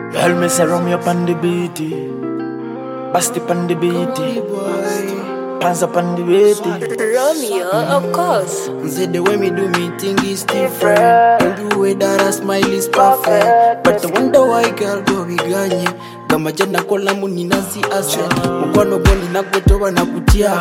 Girl, me say rum you up on the beat, bust up on the beat, pants up on the beat. Romeo, of course. Say the way me do me thing is different. And the way that I smile is perfect. But I wonder why girl go biganye. Kama jana kola muni nazi ase. Mkwano boni na gotoba na kutia.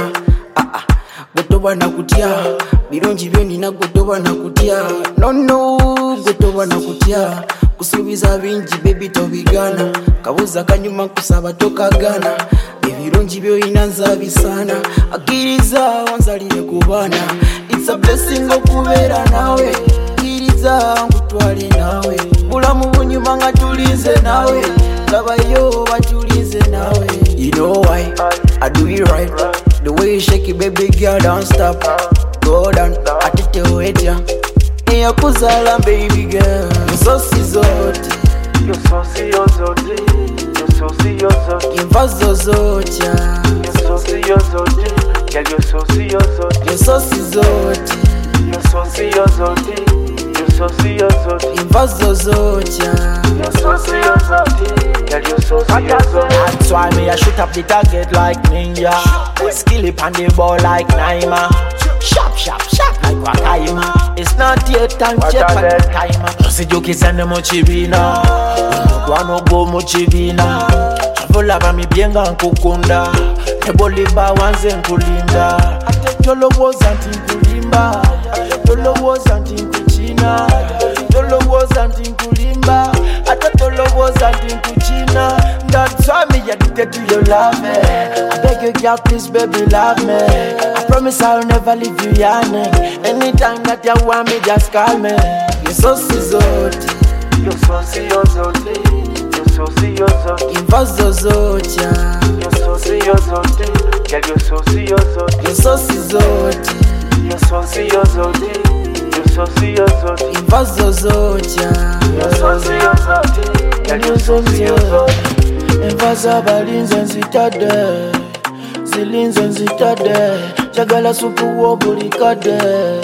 Gotoba na kutia. Bironji byoni na gotoba na kutia. No, gotoba na kutia. Kusubiza binji baby tobigana. Kabuza kanyuma kusaba toka gana. Ebirungi byo inanza bisana. Akiriza wanzalire kubana. It's a blessing okubera nawe. Akiriza ngutwale nawe. Bulamu bunyuma nga tulize nawe. Kabayo batulize nawe. You know why I do it right. The way you shake it baby girl don't stop. Go down atete wetya. Eya kuzala baby girl. Sosi zote. Yo sosi yo zote. Yo sosi yo zote. Imvazo zote. Yo sosi yo zote. Girl yo sosi yo zote. Yo sosi zote. Yo sosi yo zote. Yo sosi yo zote. Imvazo zote. Yo sosi yo zote. Girl yo sosi yo zote. That's why me I shoot up the target like ninja. Skill it on the ball like Naima. Sharp like Wakaima. It's not yet time check on the timer. Sijuki sende mochibina. Kwano go mochibina. Chavola ba mi bienga nkukunda. Eboliba wanze nkulinda. Atejolo woza ntinkulimba. Atejolo woza ntinkuchina. Atejolo woza ntinkulimba. Atejolo woza ntinkuchina. That's why me addicted to your love, I beg you, girl, please, baby, love me. I promise I'll never leave you yearning. Anytime that you want me, just call me. You're so zote. Yo sosi yo zote. Yo sosi yo zote. Imvazo zote. Yo sosi yo zote. Girl yo sosi yo zote. You're so zote. Yo sosi yo zote. Yo sosi yo zote. Imvazo zote. Yo sosi yo zote. Girl yo sosi yo zote. Imvaza balinze nzitade. Zilinze nzitade. Jagala supu wobulikade.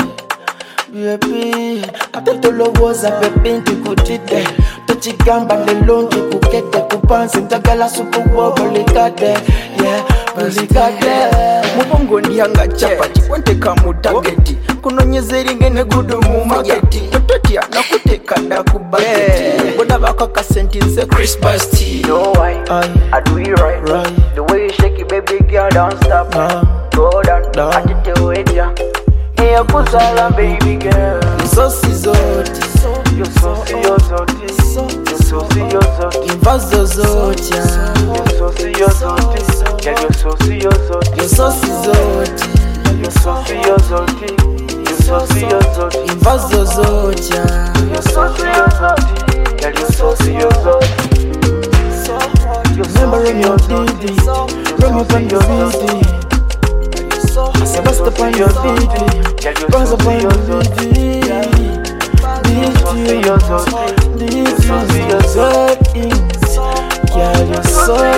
Baby, atetolowoza pepi ntikutide. Tochigamba lelo ntikukete. Kupansi ntagala supu wobulikade. Yeah, bulikade. Mubongo ndiyanga chapa chikwenteka mu targeti. Kunonyezeri ngene gudu mu mageti. Tototia nakuteka da ku budget. Boda bakaka sentence Chris Basti. You know why I do it right. The way you shake it baby girl don't stop. Go down atete wetya. Eya kuzala baby girl. Sosi zote. Yo sosi yo zote. Yo sosi yo zote. Imvazo zote. Yo sosi yo zote. Girl yo sosi yo zote. Yo sosi zote. Yo sosi yo zote. Yo sosi yo zote. Imvazo zote. Yo sosi yo zote. Girl yo sosi yo zote. Remember on your DD. Run up on your BD. I say bust up on your DD. Bounce up on your DD. DD. DD. Girl, you're so